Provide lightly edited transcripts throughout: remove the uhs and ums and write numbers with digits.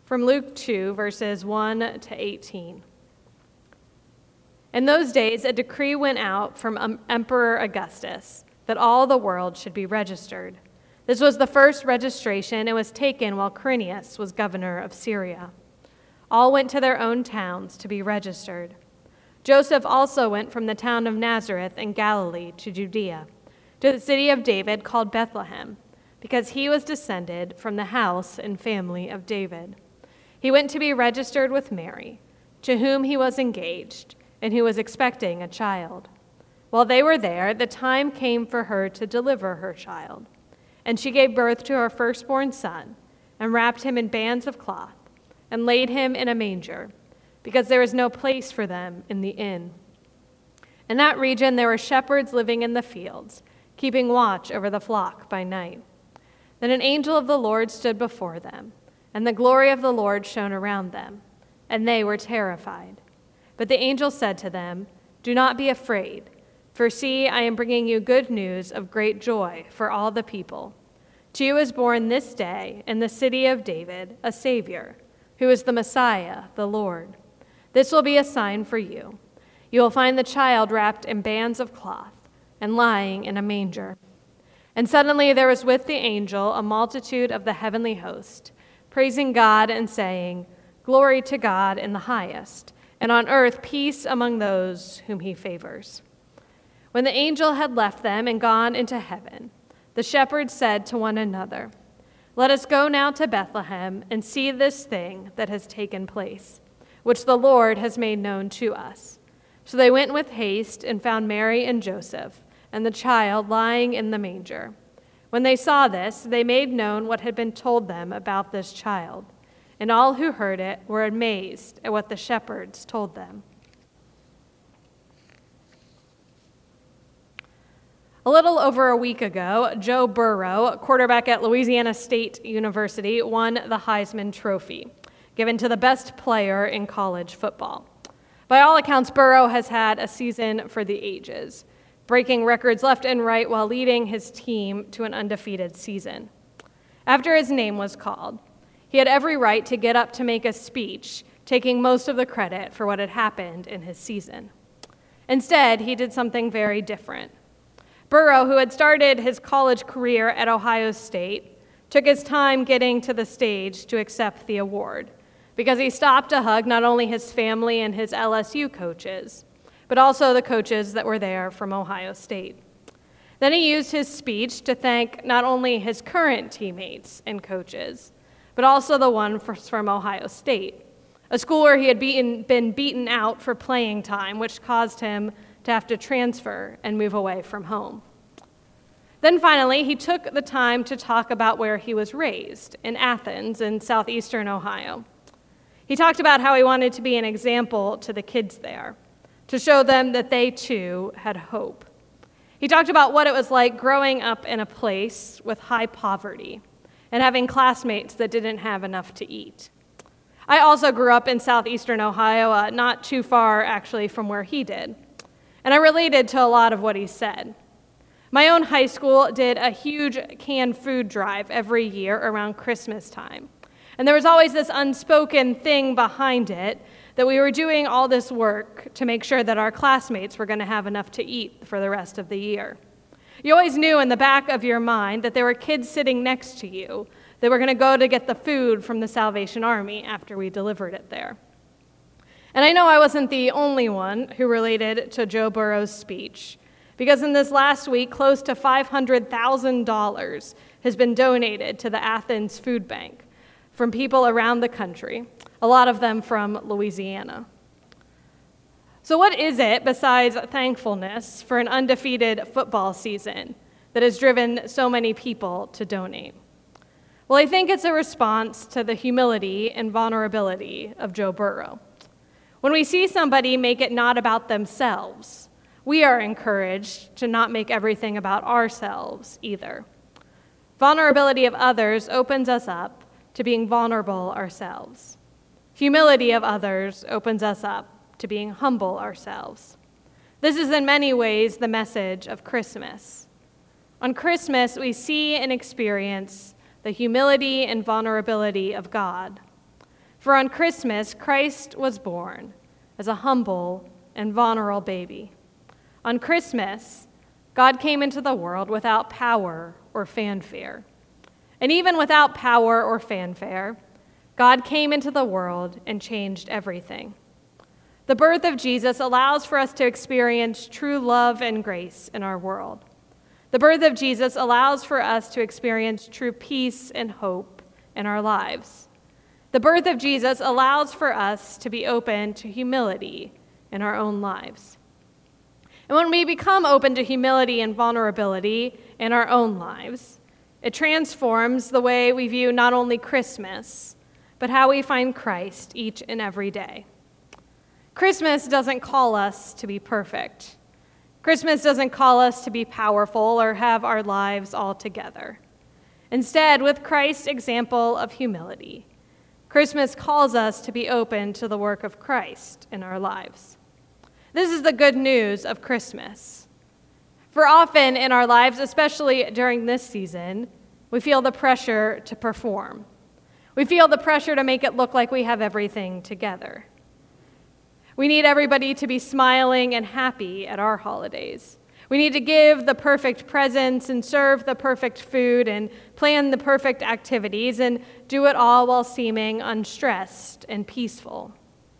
from Luke 2, verses 1 to 18. In those days, a decree went out from Emperor Augustus that all the world should be registered. This was the first registration and was taken while Quirinius was governor of Syria. All went to their own towns to be registered. Joseph also went from the town of Nazareth in Galilee to Judea, to the city of David called Bethlehem, because he was descended from the house and family of David. He went to be registered with Mary, to whom he was engaged, and who was expecting a child. While they were there, the time came for her to deliver her child. And she gave birth to her firstborn son, and wrapped him in bands of cloth, and laid him in a manger, because there was no place for them in the inn. In that region there were shepherds living in the fields, keeping watch over the flock by night. Then an angel of the Lord stood before them, and the glory of the Lord shone around them, and they were terrified. But the angel said to them, "Do not be afraid, for see, I am bringing you good news of great joy for all the people. To you is born this day in the city of David a Savior, who is the Messiah, the Lord. This will be a sign for you. You will find the child wrapped in bands of cloth and lying in a manger." And suddenly there was with the angel a multitude of the heavenly host, praising God and saying, "Glory to God in the highest, and on earth peace among those whom he favors." When the angel had left them and gone into heaven, the shepherds said to one another, "Let us go now to Bethlehem and see this thing that has taken place, which the Lord has made known to us." So they went with haste and found Mary and Joseph and the child lying in the manger. When they saw this, they made known what had been told them about this child, and all who heard it were amazed at what the shepherds told them. A little over a week ago, Joe Burrow, quarterback at Louisiana State University, won the Heisman Trophy, given to the best player in college football. By all accounts, Burrow has had a season for the ages, breaking records left and right while leading his team to an undefeated season. After his name was called, he had every right to get up to make a speech, taking most of the credit for what had happened in his season. Instead, he did something very different. Burrow, who had started his college career at Ohio State, took his time getting to the stage to accept the award, because he stopped to hug not only his family and his LSU coaches, but also the coaches that were there from Ohio State. Then he used his speech to thank not only his current teammates and coaches, but also the one from Ohio State, a school where he had been beaten out for playing time, which caused him to have to transfer and move away from home. Then finally, he took the time to talk about where he was raised, in Athens in southeastern Ohio. He talked about how he wanted to be an example to the kids there, to show them that they too had hope. He talked about what it was like growing up in a place with high poverty and having classmates that didn't have enough to eat. I also grew up in southeastern Ohio, not too far actually from where he did, and I related to a lot of what he said. My own high school did a huge canned food drive every year around Christmas time, and there was always this unspoken thing behind it that we were doing all this work to make sure that our classmates were going to have enough to eat for the rest of the year. You always knew in the back of your mind that there were kids sitting next to you that were going to go to get the food from the Salvation Army after we delivered it there. And I know I wasn't the only one who related to Joe Burrow's speech, because in this last week, close to $500,000 has been donated to the Athens Food Bank from people around the country, a lot of them from Louisiana. So what is it besides thankfulness for an undefeated football season that has driven so many people to donate? Well, I think it's a response to the humility and vulnerability of Joe Burrow. When we see somebody make it not about themselves, we are encouraged to not make everything about ourselves either. Vulnerability of others opens us up to being vulnerable ourselves. Humility of others opens us up to being humble ourselves. This is in many ways the message of Christmas. On Christmas, we see and experience the humility and vulnerability of God. For on Christmas, Christ was born as a humble and vulnerable baby. On Christmas, God came into the world without power or fanfare. And even without power or fanfare, God came into the world and changed everything. The birth of Jesus allows for us to experience true love and grace in our world. The birth of Jesus allows for us to experience true peace and hope in our lives. The birth of Jesus allows for us to be open to humility in our own lives. And when we become open to humility and vulnerability in our own lives, it transforms the way we view not only Christmas, but how we find Christ each and every day. Christmas doesn't call us to be perfect. Christmas doesn't call us to be powerful or have our lives all together. Instead, with Christ's example of humility, Christmas calls us to be open to the work of Christ in our lives. This is the good news of Christmas. For often in our lives, especially during this season, we feel the pressure to perform. We feel the pressure to make it look like we have everything together. We need everybody to be smiling and happy at our holidays. We need to give the perfect presents and serve the perfect food and plan the perfect activities and do it all while seeming unstressed and peaceful.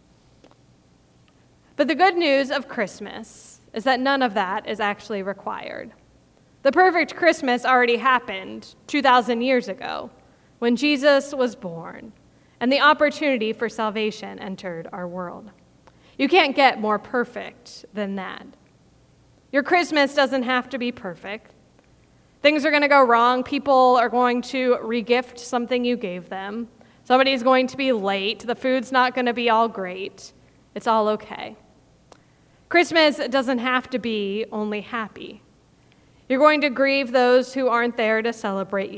But the good news of Christmas is that none of that is actually required. The perfect Christmas already happened 2,000 years ago when Jesus was born and the opportunity for salvation entered our world. You can't get more perfect than that. Your Christmas doesn't have to be perfect. Things are going to go wrong. People are going to regift something you gave them. Somebody's going to be late. The food's not going to be all great. It's all okay. Christmas doesn't have to be only happy. You're going to grieve those who aren't there to celebrate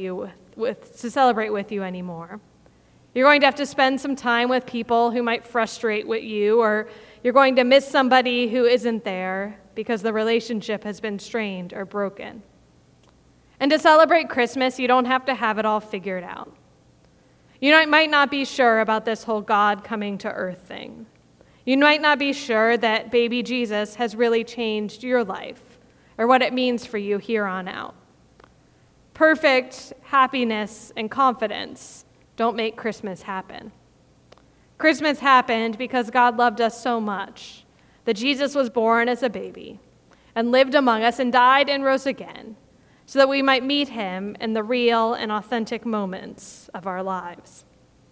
with you anymore. You're going to have to spend some time with people who might frustrate with you, or you're going to miss somebody who isn't there because the relationship has been strained or broken. And to celebrate Christmas, you don't have to have it all figured out. You might not be sure about this whole God coming to earth thing. You might not be sure that baby Jesus has really changed your life or what it means for you here on out. Perfect happiness and confidence don't make Christmas happen. Christmas happened because God loved us so much that Jesus was born as a baby and lived among us and died and rose again so that we might meet him in the real and authentic moments of our lives.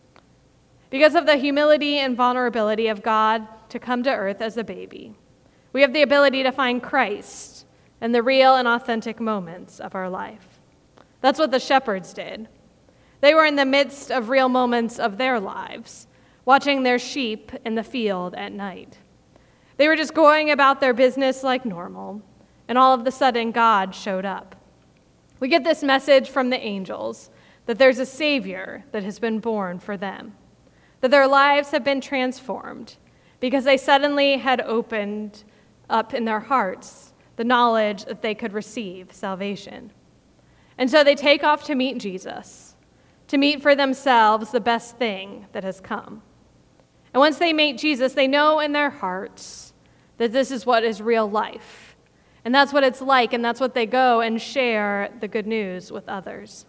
Because of the humility and vulnerability of God to come to earth as a baby, we have the ability to find Christ in the real and authentic moments of our life. That's what the shepherds did. They were in the midst of real moments of their lives, watching their sheep in the field at night. They were just going about their business like normal, and all of a sudden God showed up. We get this message from the angels that there's a Savior that has been born for them, that their lives have been transformed because they suddenly had opened up in their hearts the knowledge that they could receive salvation. And so they take off to meet Jesus, to meet for themselves the best thing that has come. And once they meet Jesus, they know in their hearts that this is what is real life. And that's what it's like, and that's what they go and share the good news with others.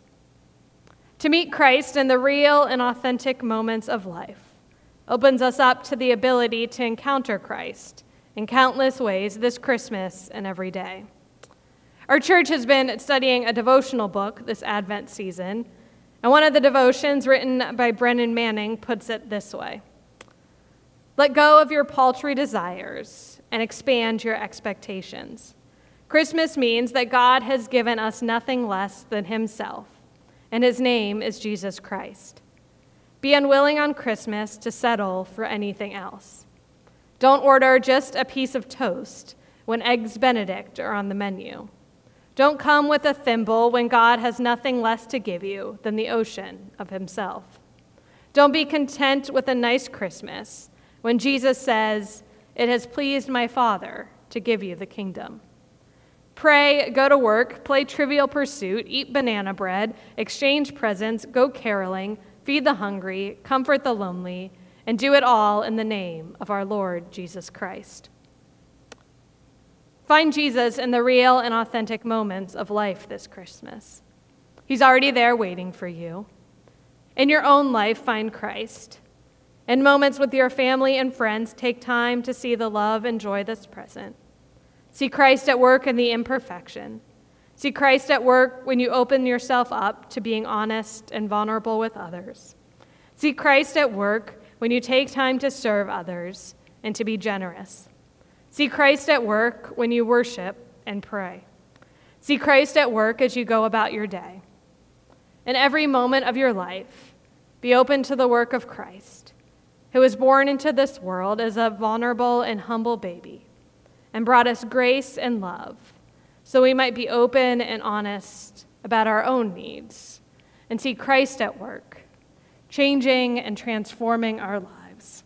To meet Christ in the real and authentic moments of life opens us up to the ability to encounter Christ in countless ways this Christmas and every day. Our church has been studying a devotional book this Advent season, and one of the devotions written by Brennan Manning puts it this way: let go of your paltry desires and expand your expectations. Christmas means that God has given us nothing less than himself, and his name is Jesus Christ. Be unwilling on Christmas to settle for anything else. Don't order just a piece of toast when Eggs Benedict are on the menu. Don't come with a thimble when God has nothing less to give you than the ocean of himself. Don't be content with a nice Christmas when Jesus says, "It has pleased my Father to give you the kingdom." Pray, go to work, play Trivial Pursuit, eat banana bread, exchange presents, go caroling, feed the hungry, comfort the lonely, and do it all in the name of our Lord Jesus Christ. Find Jesus in the real and authentic moments of life this Christmas. He's already there waiting for you. In your own life, find Christ. In moments with your family and friends, take time to see the love and joy that's present. See Christ at work in the imperfection. See Christ at work when you open yourself up to being honest and vulnerable with others. See Christ at work when you take time to serve others and to be generous. See Christ at work when you worship and pray. See Christ at work as you go about your day. In every moment of your life, be open to the work of Christ, who was born into this world as a vulnerable and humble baby and brought us grace and love so we might be open and honest about our own needs and see Christ at work, changing and transforming our lives.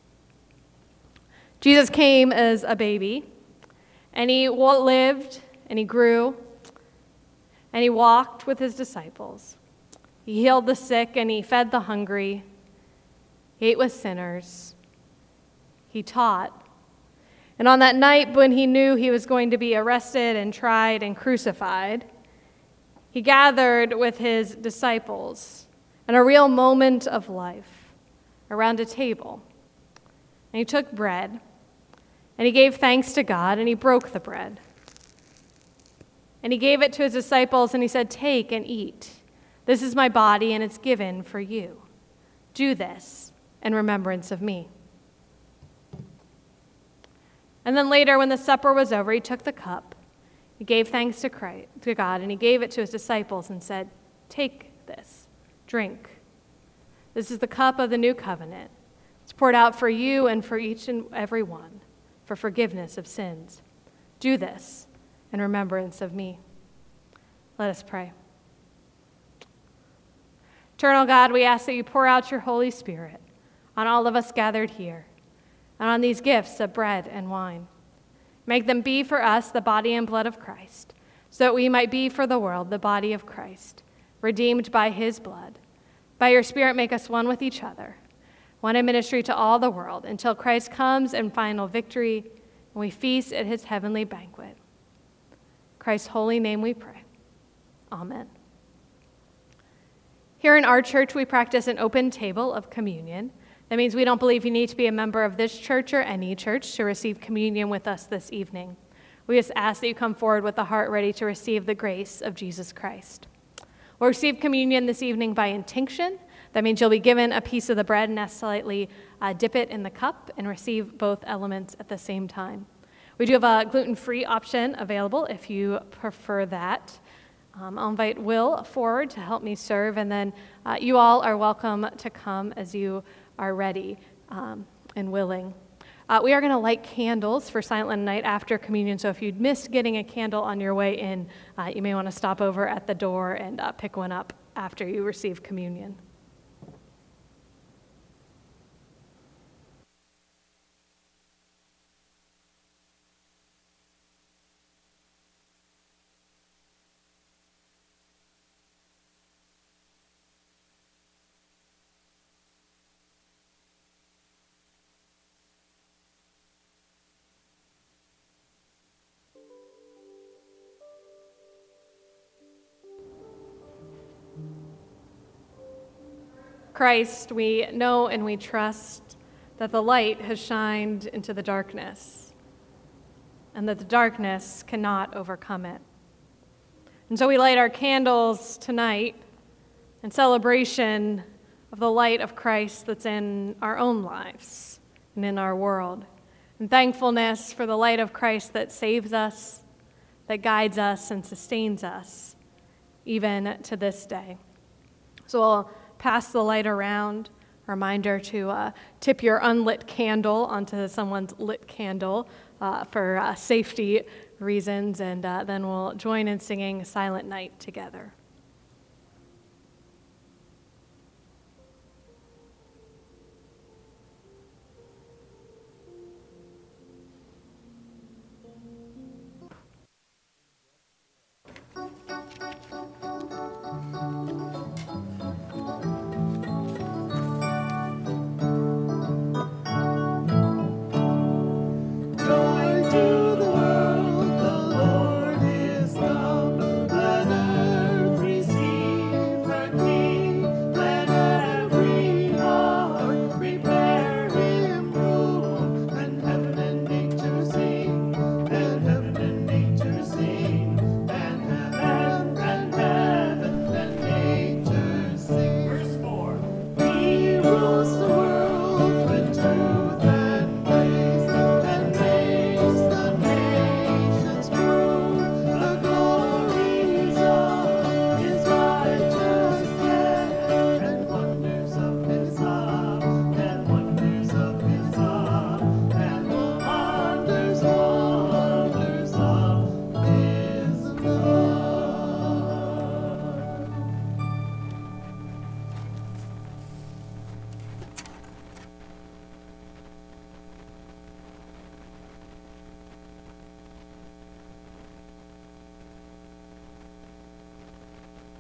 Jesus came as a baby, and he lived, and he grew, and he walked with his disciples. He healed the sick, and he fed the hungry. He ate with sinners. He taught. And on that night when he knew he was going to be arrested and tried and crucified, he gathered with his disciples in a real moment of life around a table. And he took bread, and he gave thanks to God, and he broke the bread. And he gave it to his disciples, and he said, "Take and eat. This is my body, and it's given for you. Do this in remembrance of me." And then later, when the supper was over, he took the cup. He gave thanks to God, and he gave it to his disciples and said, "Take this, drink. This is the cup of the new covenant. It's poured out for you and for each and every one for forgiveness of sins. Do this in remembrance of me." Let us pray. Eternal God, we ask that you pour out your Holy Spirit on all of us gathered here and on these gifts of bread and wine. Make them be for us the body and blood of Christ, so that we might be for the world the body of Christ, redeemed by his blood. By your Spirit, make us one with each other, one in ministry to all the world, until Christ comes in final victory and we feast at his heavenly banquet. In Christ's holy name we pray. Amen. Here in our church, we practice an open table of communion. That means we don't believe you need to be a member of this church or any church to receive communion with us this evening. We just ask that you come forward with a heart ready to receive the grace of Jesus Christ. We'll receive communion this evening by intinction. That means you'll be given a piece of the bread and slightly dip it in the cup and receive both elements at the same time. We do have a gluten-free option available if you prefer that. I'll invite Will forward to help me serve, and then you all are welcome to come as you are ready and willing. We are going to light candles for Silent Night after communion, so if you'd missed getting a candle on your way in, you may want to stop over at the door and pick one up after you receive communion. Christ, we know and we trust that the light has shined into the darkness and that the darkness cannot overcome it. And so we light our candles tonight in celebration of the light of Christ that's in our own lives and in our world, and thankfulness for the light of Christ that saves us, that guides us and sustains us, even to this day. So we'll pass the light around. Reminder to tip your unlit candle onto someone's lit candle for safety reasons, and then we'll join in singing Silent Night together.